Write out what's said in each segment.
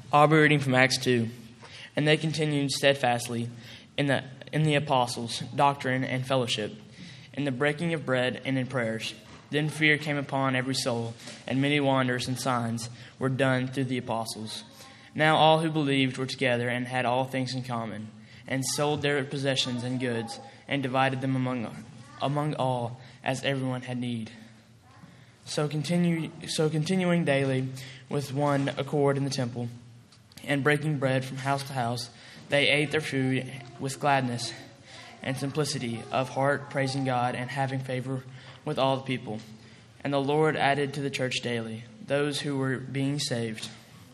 I'll be reading from Acts 2. And they continued steadfastly in the apostles' doctrine and fellowship, in the breaking of bread and in prayers. Then fear came upon every soul, and many wonders and signs were done through the apostles. Now all who believed were together and had all things in common, and sold their possessions and goods, and divided them among all, as everyone had need. So continuing daily with one accord in the temple, and breaking bread from house to house, they ate their food with gladness and simplicity of heart, praising God and having favor with all the people. And the Lord added to the church daily those who were being saved.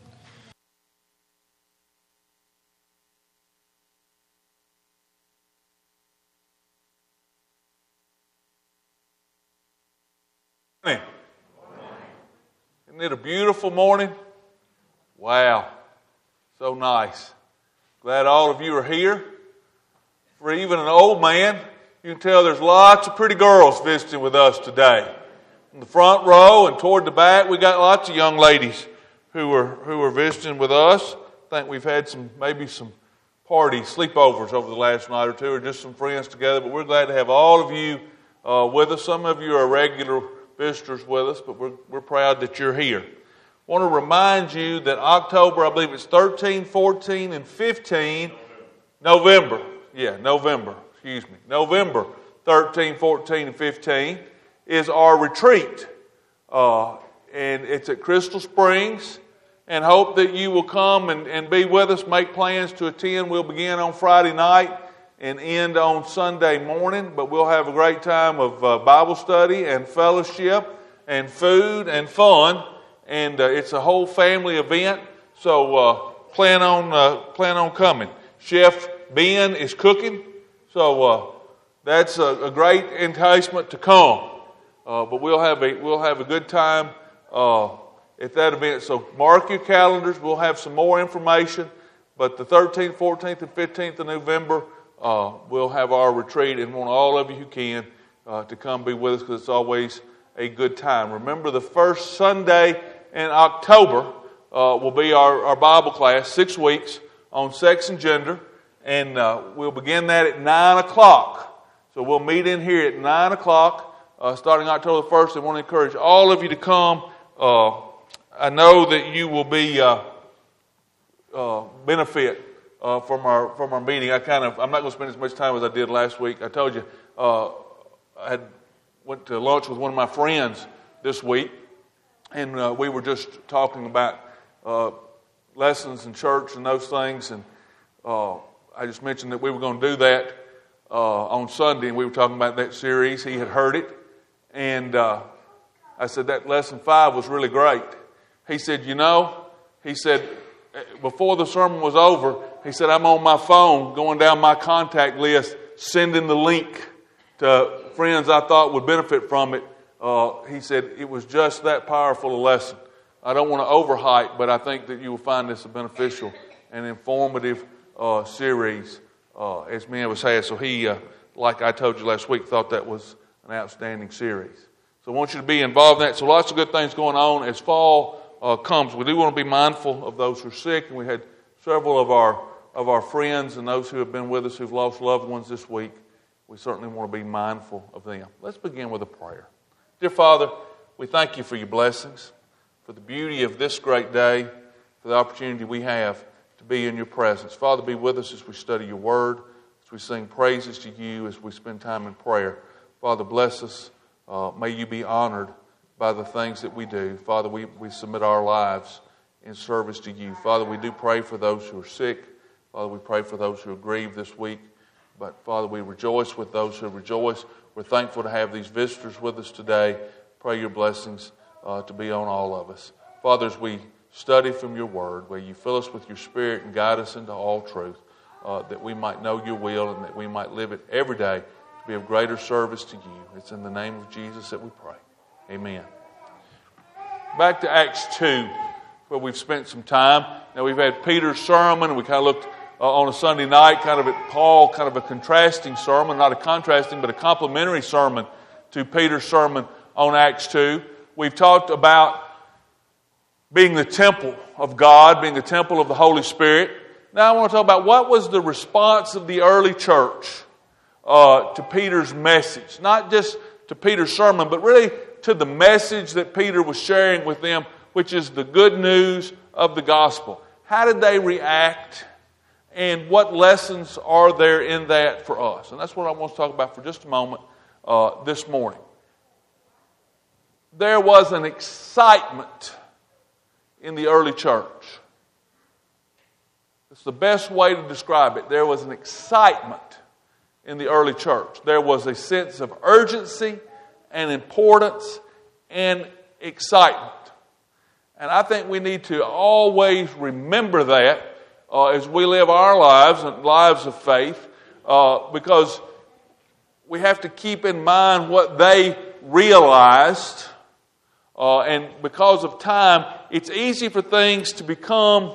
Isn't it a beautiful morning? Wow. So nice. Glad all of you are here. For even an old man, you can tell there's lots of pretty girls visiting with us today. In the front row and toward the back, we got lots of young ladies who are visiting with us. I think we've had some party sleepovers over the last night or two, or just some friends together. But we're glad to have all of you with us. Some of you are regular visitors with us, but we're proud that you're here. I want to remind you that October, I believe it's 13, 14, and 15, November 13, 14, and 15 is our retreat. And it's at Crystal Springs, and hope that you will come and be with us, make plans to attend. We'll begin on Friday night and end on Sunday morning, but we'll have a great time of Bible study and fellowship and food and fun. And it's a whole family event, so plan on coming. Chef Ben is cooking, so that's a great enticement to come. But we'll have a good time at that event. So mark your calendars. We'll have some more information. But the 13th, 14th, and 15th of November, we'll have our retreat, and want all of you who can to come be with us, because it's always a good time. Remember, the first Sunday in October will be our Bible class, 6 weeks, on sex and gender. And we'll begin that at 9 o'clock. So we'll meet in here at 9 o'clock starting October the 1st. I want to encourage all of you to come. I know that you will be benefit from our meeting. I'm not going to spend as much time as I did last week. I told you I went to lunch with one of my friends this week, and we were just talking about lessons in church and those things. And I just mentioned that we were going to do that on Sunday, and we were talking about that series. He had heard it, and I said that lesson 5 was really great. He said, before the sermon was over, he said, I'm on my phone going down my contact list, sending the link to friends I thought would benefit from it. He said it was just that powerful a lesson. I don't want to overhype, but I think that you will find this a beneficial and informative series as many of us had. So he, like I told you last week, thought that was an outstanding series. So I want you to be involved in that. So lots of good things going on as fall comes. We do want to be mindful of those who are sick, and we had several of our friends and those who have been with us who've lost loved ones this week. We certainly want to be mindful of them. Let's begin with a prayer. Dear Father, we thank you for your blessings, for the beauty of this great day, for the opportunity we have to be in your presence. Father, be with us as we study your word, as we sing praises to you, as we spend time in prayer. Father, bless us. May you be honored by the things that we do. Father, we submit our lives in service to you. Father, we do pray for those who are sick. Father, we pray for those who are grieved this week. But Father, we rejoice with those who rejoice. We're thankful to have these visitors with us today. Pray your blessings to be on all of us. Father, as we study from your word, where you fill us with your spirit and guide us into all truth, that we might know your will and that we might live it every day to be of greater service to you. It's in the name of Jesus that we pray. Amen. Back to Acts 2, where we've spent some time. Now we've had Peter's sermon, and we kind of looked on a Sunday night, kind of at Paul, kind of a contrasting sermon, not a contrasting, but a complementary sermon to Peter's sermon on Acts 2. We've talked about being the temple of God, being the temple of the Holy Spirit. Now I want to talk about what was the response of the early church to Peter's message. Not just to Peter's sermon, but really to the message that Peter was sharing with them, which is the good news of the gospel. How did they react? And what lessons are there in that for us? And that's what I want to talk about for just a moment this morning. There was an excitement in the early church. It's the best way to describe it. There was an excitement in the early church. There was a sense of urgency and importance and excitement. And I think we need to always remember that as we live our lives and lives of faith, because we have to keep in mind what they realized. And because of time, it's easy for things to become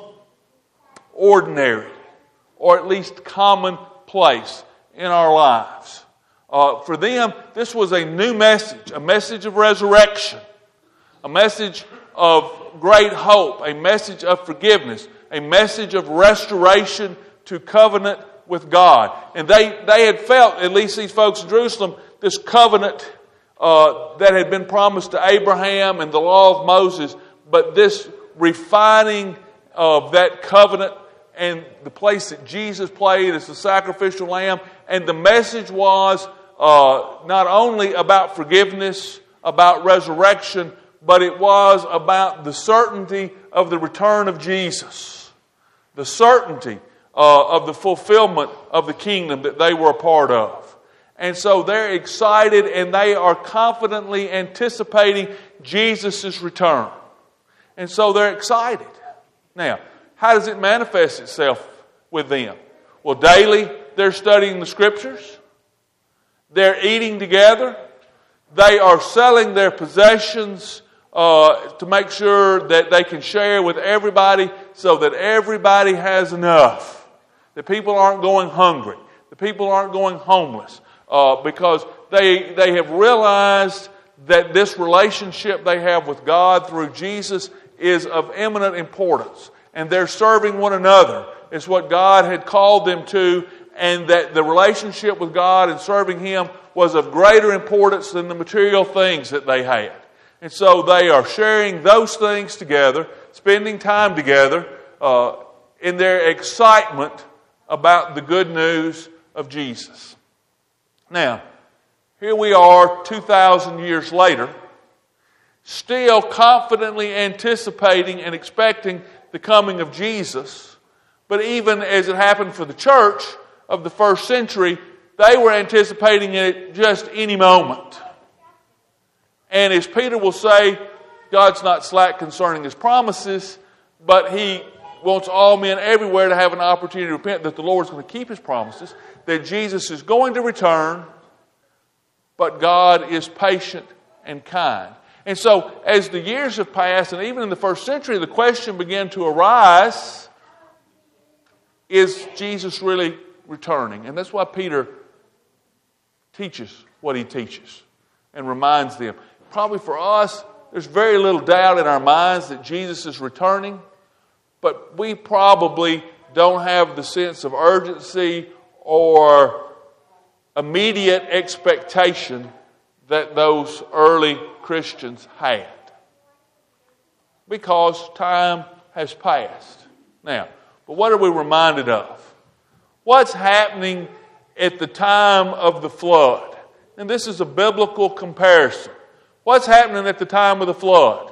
ordinary, or at least commonplace in our lives. For them, this was a new message, a message of resurrection, a message of great hope, a message of forgiveness, a message of restoration to covenant with God. And they had felt, at least these folks in Jerusalem, this covenant that had been promised to Abraham and the law of Moses, but this refining of that covenant and the place that Jesus played as the sacrificial lamb. And the message was not only about forgiveness, about resurrection, but it was about the certainty of the return of Jesus, the certainty of the fulfillment of the kingdom that they were a part of. And so they're excited and they are confidently anticipating Jesus' return. And so they're excited. Now, how does it manifest itself with them? Well, daily they're studying the Scriptures. They're eating together. They are selling their possessions to make sure that they can share with everybody so that everybody has enough. That people aren't going hungry. The people aren't going homeless. Because they have realized that this relationship they have with God through Jesus is of eminent importance. And they're serving one another. It's what God had called them to, and that the relationship with God and serving Him was of greater importance than the material things that they had. And so they are sharing those things together, spending time together in their excitement about the good news of Jesus. Now, here we are 2,000 years later, still confidently anticipating and expecting the coming of Jesus. But even as it happened for the church of the first century, they were anticipating it just any moment. And as Peter will say, God's not slack concerning His promises, but He wants all men everywhere to have an opportunity to repent, that the Lord's going to keep His promises, that Jesus is going to return, but God is patient and kind. And so, as the years have passed, and even in the first century, the question began to arise, is Jesus really returning? And that's why Peter teaches what he teaches and reminds them. Probably for us, there's very little doubt in our minds that Jesus is returning, but we probably don't have the sense of urgency or immediate expectation that those early Christians had, because time has passed. Now, but what are we reminded of? What's happening at the time of the flood? And this is a biblical comparison. What's happening at the time of the flood?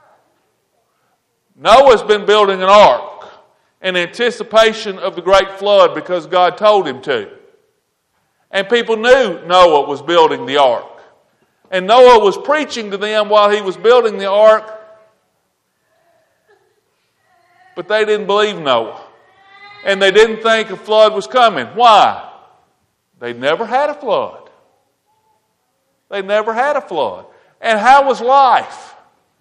Noah's been building an ark in anticipation of the great flood because God told him to. And people knew Noah was building the ark. And Noah was preaching to them while he was building the ark. But they didn't believe Noah. And they didn't think a flood was coming. Why? They'd never had a flood. They'd never had a flood. And how was life?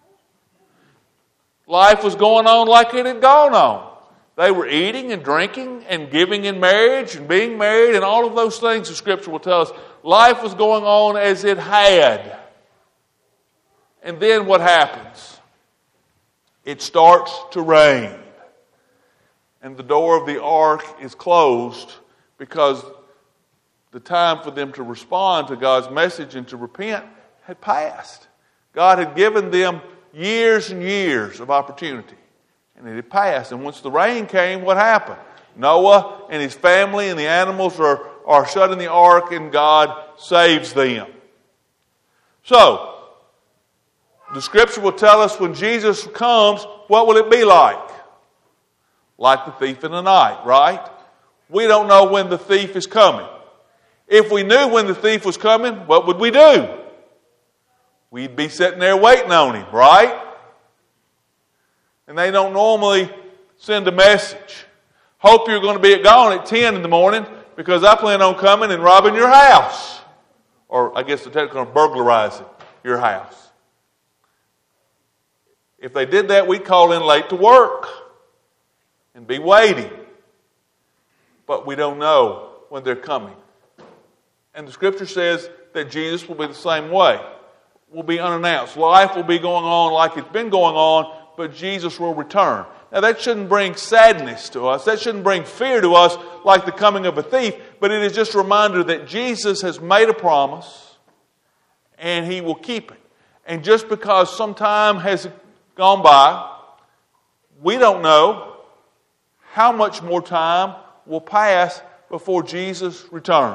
Life was going on like it had gone on. They were eating and drinking and giving in marriage and being married and all of those things the Scripture will tell us. Life was going on as it had. And then what happens? it starts to rain. And the door of the ark is closed because the time for them to respond to God's message and to repent had passed. God had given them years and years of opportunity. And it had passed. And once the rain came, what happened? Noah and his family and the animals are shut in the ark, and God saves them. So, the Scripture will tell us when Jesus comes, what will it be like? Like the thief in the night, right? We don't know when the thief is coming. If we knew when the thief was coming, what would we do? We'd be sitting there waiting on him, right? And they don't normally send a message. Hope you're going to be gone at 10 in the morning because I plan on coming and robbing your house. Or I guess they're going to burglarize your house. If they did that, we'd call in late to work and be waiting. But we don't know when they're coming. And the Scripture says that Jesus will be the same way. Will be unannounced. Life will be going on like it's been going on, but Jesus will return. Now that shouldn't bring sadness to us. That shouldn't bring fear to us like the coming of a thief, but it is just a reminder that Jesus has made a promise and He will keep it. And just because some time has gone by, we don't know how much more time will pass before Jesus returns.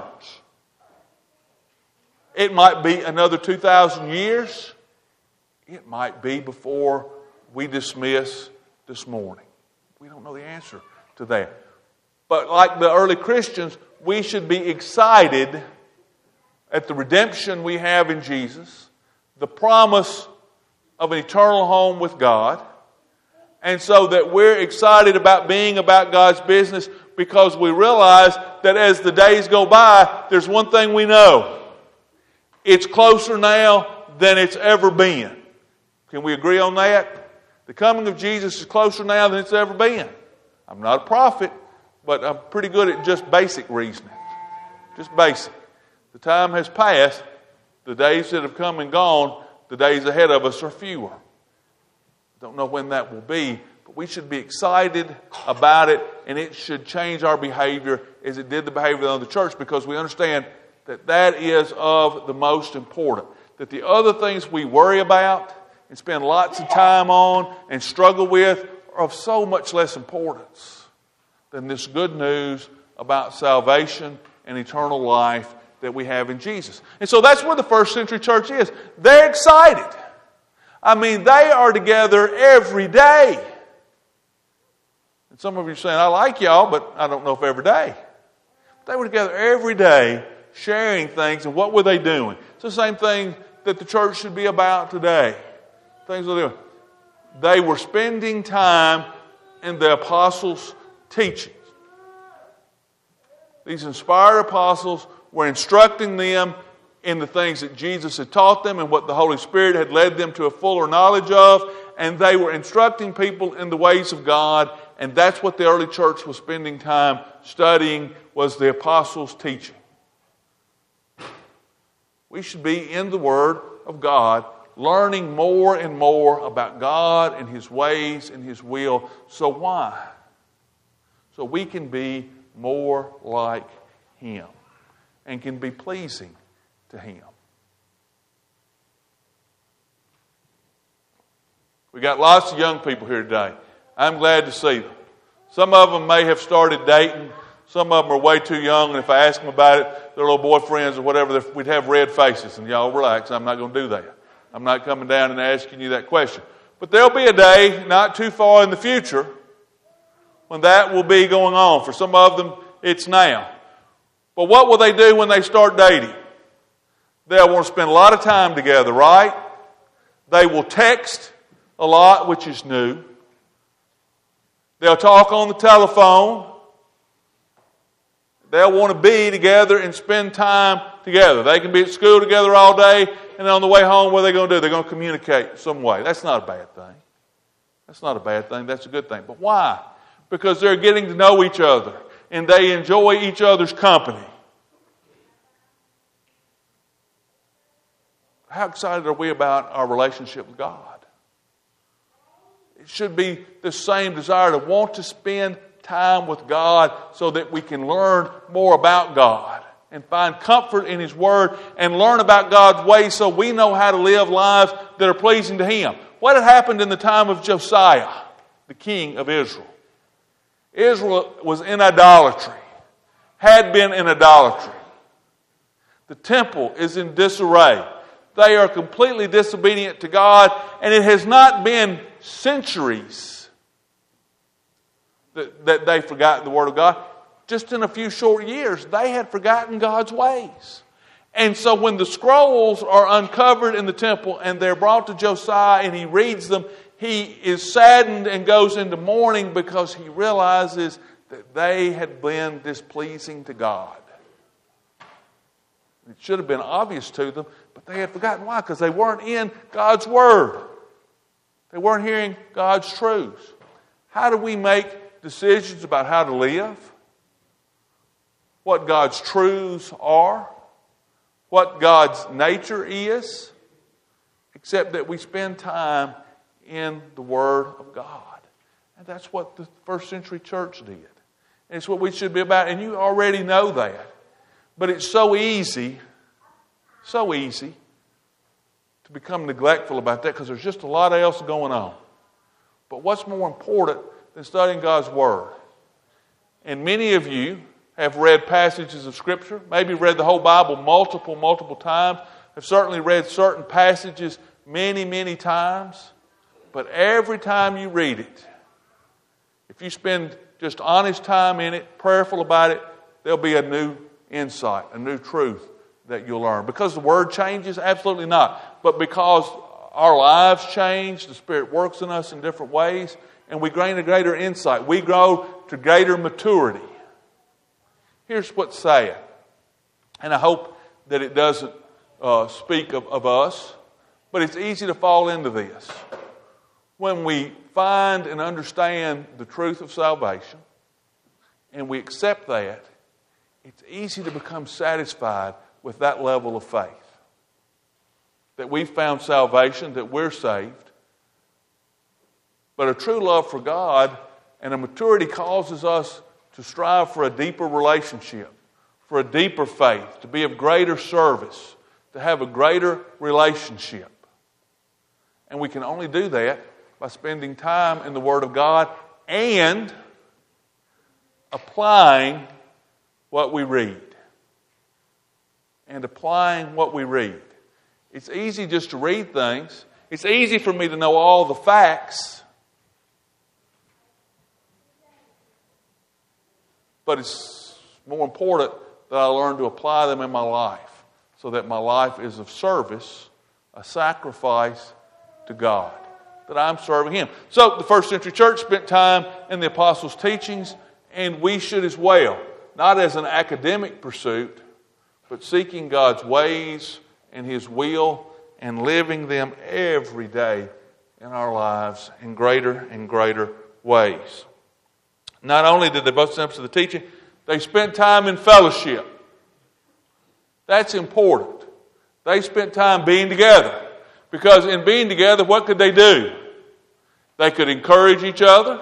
It might be another 2,000 years. It might be before we dismiss this morning. We don't know the answer to that. But like the early Christians, we should be excited at the redemption we have in Jesus, the promise of an eternal home with God, and so that we're excited about being about God's business because we realize that as the days go by, there's one thing we know. It's closer now than it's ever been. Can we agree on that? The coming of Jesus is closer now than it's ever been. I'm not a prophet, but I'm pretty good at just basic reasoning. Just basic. The time has passed. The days that have come and gone, the days ahead of us are fewer. Don't know when that will be, but we should be excited about it, and it should change our behavior as it did the behavior of the church, because we understand that that is of the most important. That the other things we worry about and spend lots of time on and struggle with are of so much less importance than this good news about salvation and eternal life that we have in Jesus. And so that's where the first century church is. They're excited. I mean, they are together every day. And some of you are saying, I like y'all, but I don't know if every day. They were together every day, sharing things. And what were they doing? It's the same thing that the church should be about today. Things they're doing. They were spending time in the apostles' teachings. These inspired apostles were instructing them in the things that Jesus had taught them and what the Holy Spirit had led them to a fuller knowledge of. And they were instructing people in the ways of God. And that's what the early church was spending time studying, was the apostles' teaching. We should be in the Word of God, learning more and more about God and His ways and His will. So why? So we can be more like Him and can be pleasing to Him. We got lots of young people here today. I'm glad to see them. Some of them may have started dating. Some of them are way too young, and if I ask them about it, their little boyfriends or whatever, we'd have red faces. And y'all relax, I'm not going to do that. I'm not coming down and asking you that question. But there'll be a day, not too far in the future, when that will be going on. For some of them, it's now. But what will they do when they start dating? They'll want to spend a lot of time together, right? They will text a lot, which is new. They'll talk on the telephone. They'll want to be together and spend time together. They can be at school together all day, and on the way home, what are they going to do? They're going to communicate some way. That's not a bad thing. That's not a bad thing. That's a good thing. But why? Because they're getting to know each other, and they enjoy each other's company. How excited are we about our relationship with God? It should be the same desire to want to spend time with God so that we can learn more about God and find comfort in His Word and learn about God's ways so we know how to live lives that are pleasing to Him. What had happened in the time of Josiah, the king of Israel? Israel was in idolatry, had been in idolatry. The temple is in disarray. They are completely disobedient to God, and it has not been centuries that they've forgotten the Word of God. Just in a few short years, they had forgotten God's ways. And so when the scrolls are uncovered in the temple and they're brought to Josiah and he reads them, he is saddened and goes into mourning because he realizes that they had been displeasing to God. It should have been obvious to them, but they had forgotten. Why? Because they weren't in God's Word. They weren't hearing God's truths. How do we make decisions about how to live? What God's truths are? What God's nature is? Except that we spend time in the Word of God. And that's what the first century church did. And it's what we should be about. And you already know that. But it's so easy to become neglectful about that because there's just a lot else going on. But what's more important than studying God's Word? And many of you have read passages of Scripture, maybe read the whole Bible multiple times, have certainly read certain passages many times. But every time you read it, if you spend just honest time in it, prayerful about it, there'll be a new insight, a new truth that you'll learn. Because the Word changes? Absolutely not. But because our lives change, the Spirit works in us in different ways, and we gain a greater insight. We grow to greater maturity. Here's what's sad, and I hope that it doesn't speak of us, but it's easy to fall into this. When we find and understand the truth of salvation, and we accept that, it's easy to become satisfied with that level of faith. That we've found salvation, that we're saved. But a true love for God and a maturity causes us to strive for a deeper relationship, for a deeper faith, to be of greater service, to have a greater relationship. And we can only do that by spending time in the Word of God and applying what we read. And applying what we read. It's easy just to read things. It's easy for me to know all the facts. But it's more important that I learn to apply them in my life so that my life is of service, a sacrifice to God, that I'm serving Him. So the first century church spent time in the apostles' teachings, and we should as well, not as an academic pursuit, but seeking God's ways and His will and living them every day in our lives in greater and greater ways. Not only did they both stand up to the teaching, they spent time in fellowship. That's important. They spent time being together. Because in being together, what could they do? They could encourage each other.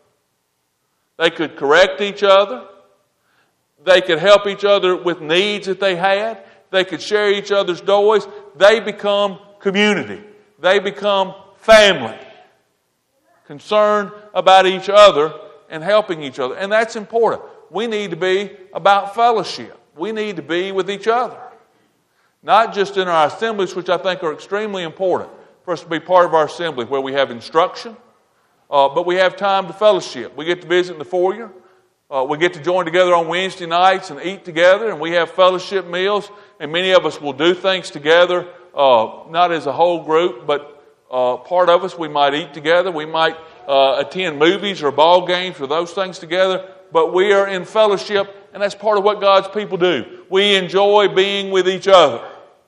They could correct each other. They could help each other with needs that they had. They could share each other's joys. They become community. They become family. Concerned about each other and helping each other. And that's important. We need to be about fellowship. We need to be with each other. Not just in our assemblies, which I think are extremely important for us to be part of our assembly, where we have instruction, but we have time to fellowship. We get to visit in the foyer. We get to join together on Wednesday nights and eat together, and we have fellowship meals, and many of us will do things together, not as a whole group, but part of us, we might eat together, we might attend movies or ball games or those things together, but we are in fellowship, and that's part of what God's people do. We enjoy being with each other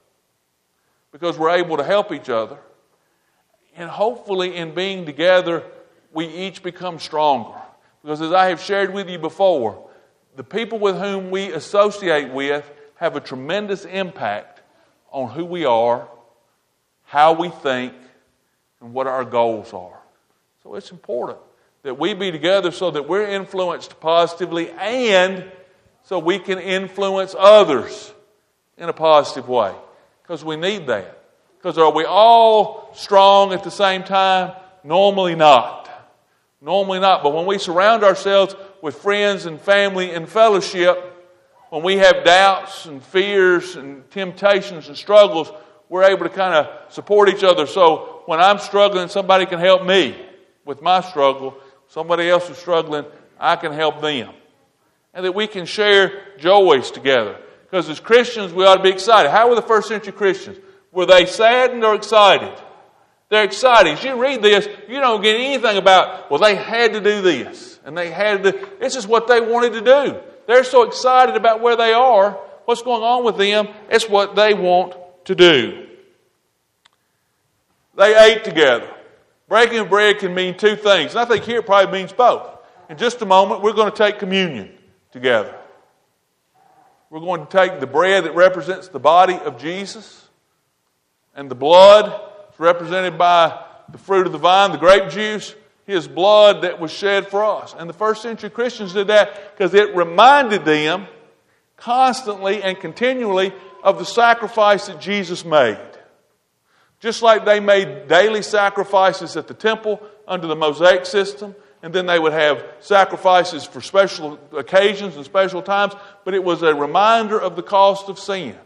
because we're able to help each other, and hopefully in being together, we each become stronger. Because as I have shared with you before, the people with whom we associate with have a tremendous impact on who we are, how we think, and what our goals are. So it's important that we be together so that we're influenced positively and so we can influence others in a positive way. Because we need that. Because are we all strong at the same time? Normally not. Normally not. But when we surround ourselves with friends and family and fellowship, when we have doubts and fears and temptations and struggles, we're able to kind of support each other. So when I'm struggling, somebody can help me with my struggle. Somebody else is struggling, I can help them. And that we can share joys together. Because as Christians, we ought to be excited. How were the first century Christians? Were they saddened or excited? They're excited. As you read this, you don't get anything about, well, they had to do this. And they had to do, this is what they wanted to do. They're so excited about where they are, what's going on with them. It's what they want to do. They ate together. Breaking of bread can mean two things. And I think here it probably means both. In just a moment, we're going to take communion together. We're going to take the bread that represents the body of Jesus, and the blood is represented by the fruit of the vine, the grape juice, His blood that was shed for us. And the first century Christians did that because it reminded them constantly and continually of the sacrifice that Jesus made. Just like they made daily sacrifices at the temple under the Mosaic system, and then they would have sacrifices for special occasions and special times, but it was a reminder of the cost of sin.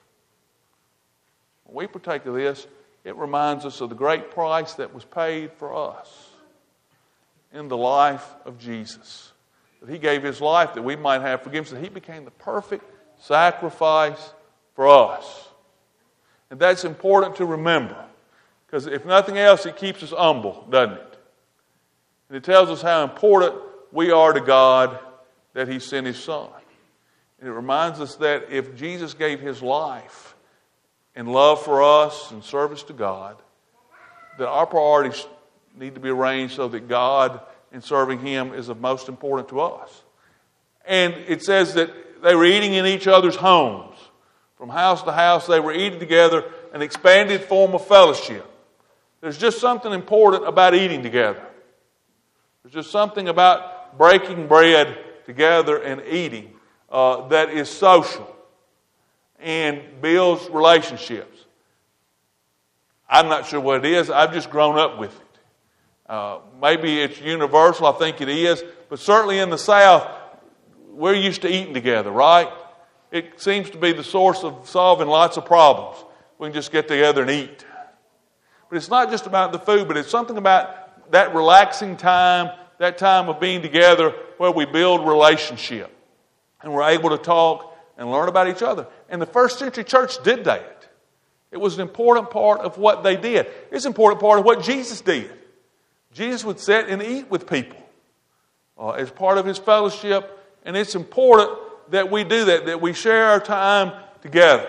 When we partake of this, it reminds us of the great price that was paid for us in the life of Jesus. That He gave His life that we might have forgiveness, that He became the perfect sacrifice for us. And that's important to remember. Because if nothing else, it keeps us humble, doesn't it? And it tells us how important we are to God that He sent His Son. And it reminds us that if Jesus gave His life in love for us and service to God, that our priorities need to be arranged so that God in serving Him is of most important to us. And it says that they were eating in each other's homes. From house to house, they were eating together, an expanded form of fellowship. There's just something important about eating together. There's just something about breaking bread together and eating that is social and builds relationships. I'm not sure what it is. I've just grown up with it. Maybe it's universal. I think it is. But certainly in the South, we're used to eating together, right? It seems to be the source of solving lots of problems. We can just get together and eat. But it's not just about the food, but it's something about that relaxing time, that time of being together where we build relationship. And we're able to talk and learn about each other. And the first century church did that. It was an important part of what they did. It's an important part of what Jesus did. Jesus would sit and eat with people as part of His fellowship. And it's important that we do that we share our time together.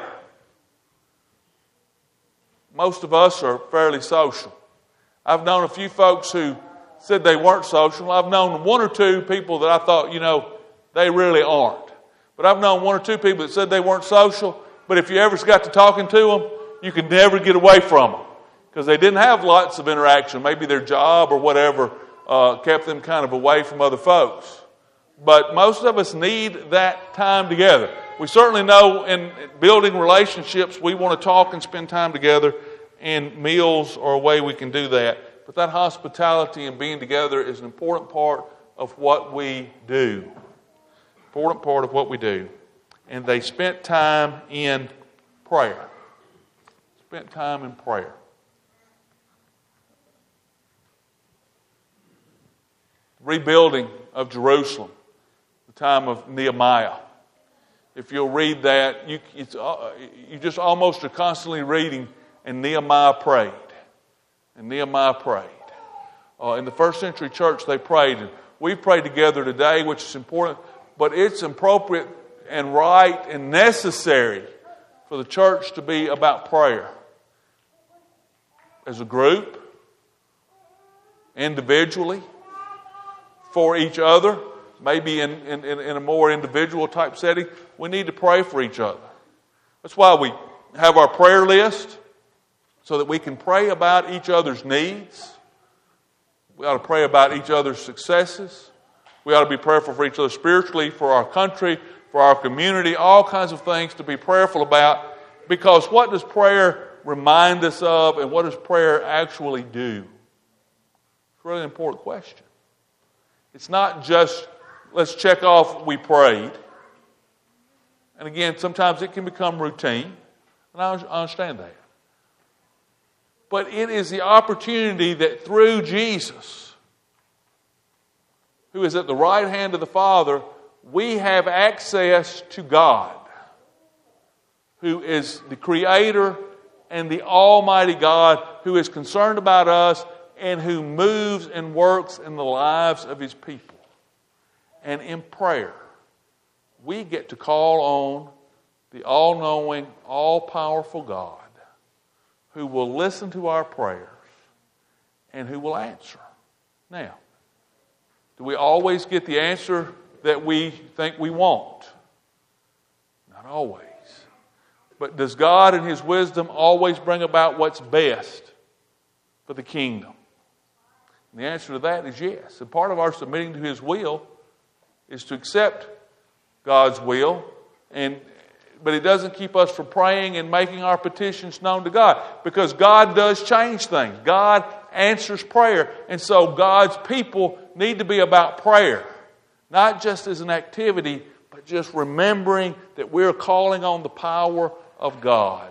Most of us are fairly social. I've known a few folks who said they weren't social. I've known one or two people that I thought, they really aren't. But I've known one or two people that said they weren't social, but if you ever got to talking to them, you could never get away from them because they didn't have lots of interaction. Maybe their job or whatever kept them kind of away from other folks. But most of us need that time together. We certainly know in building relationships, we want to talk and spend time together, and meals are a way we can do that. But that hospitality and being together is an important part of what we do. Important part of what we do. And they spent time in prayer. Spent time in prayer. Rebuilding of Jerusalem. The time of Nehemiah. If you'll read that, you just almost are constantly reading, and Nehemiah prayed. And Nehemiah prayed. In the first century church, they prayed. And we pray together today, which is important, but it's appropriate and right and necessary for the church to be about prayer. As a group, individually, for each other, maybe in a more individual type setting, we need to pray for each other. That's why we have our prayer list, so that we can pray about each other's needs, We ought to pray about each other's successes. We ought to be prayerful for each other spiritually, for our country, for our community, all kinds of things to be prayerful about. Because what does prayer remind us of, and what does prayer actually do? It's a really important question. It's not just, let's check off we prayed. And again, sometimes it can become routine, and I understand that. But it is the opportunity that through Jesus, who is at the right hand of the Father, we have access to God, who is the Creator and the Almighty God, who is concerned about us and who moves and works in the lives of His people. And in prayer, we get to call on the all-knowing, all-powerful God who will listen to our prayers and who will answer. Now, do we always get the answer that we think we want? Not always. But does God in His wisdom always bring about what's best for the kingdom? And the answer to that is yes. And part of our submitting to His will is to accept God's will, but it doesn't keep us from praying and making our petitions known to God, because God does change things. God answers prayer, and so God's people need to be about prayer, not just as an activity, but just remembering that we're calling on the power of God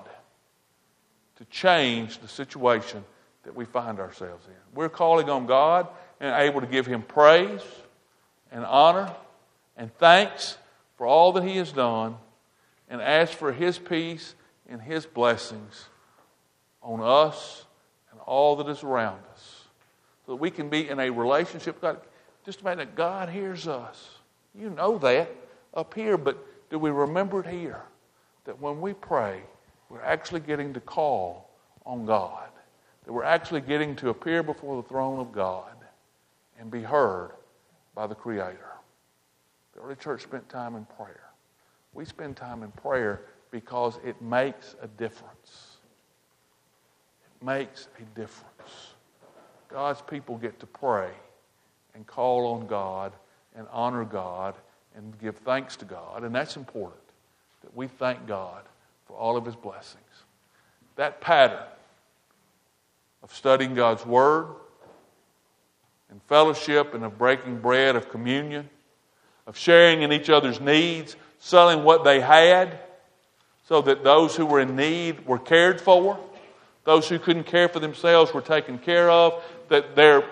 to change the situation that we find ourselves in. We're calling on God and able to give Him praise and honor and thanks for all that He has done, and ask for His peace and His blessings on us and all that is around us, so that we can be in a relationship with God. Just imagine that God hears us. You know that up here, but do we remember it here? That when we pray, we're actually getting to call on God. That we're actually getting to appear before the throne of God and be heard by the Creator. The early church spent time in prayer. We spend time in prayer because it makes a difference. It makes a difference. God's people get to pray and call on God and honor God and give thanks to God. And that's important, that we thank God for all of His blessings. That pattern of studying God's Word and fellowship and of breaking bread, of communion, of sharing in each other's needs, selling what they had so that those who were in need were cared for, those who couldn't care for themselves were taken care of, that their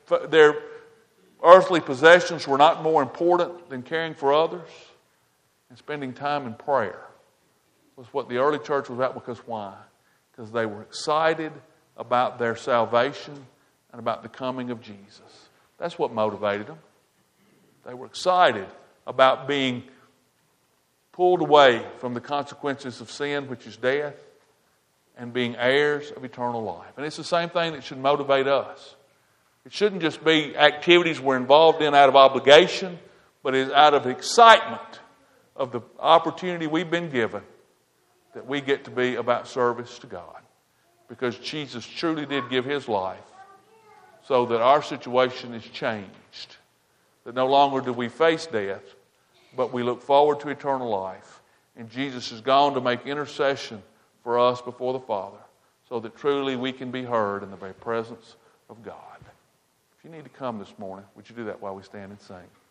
earthly possessions were not more important than caring for others, and spending time in prayer was what the early church was about. Because why? Because they were excited about their salvation and about the coming of Jesus. That's what motivated them. They were excited about being pulled away from the consequences of sin, which is death, and being heirs of eternal life. And it's the same thing that should motivate us. It shouldn't just be activities we're involved in out of obligation, but it's out of excitement of the opportunity we've been given that we get to be about service to God. Because Jesus truly did give His life so that our situation is changed. That no longer do we face death, but we look forward to eternal life. And Jesus has gone to make intercession for us before the Father, so that truly we can be heard in the very presence of God. If you need to come this morning, would you do that while we stand and sing?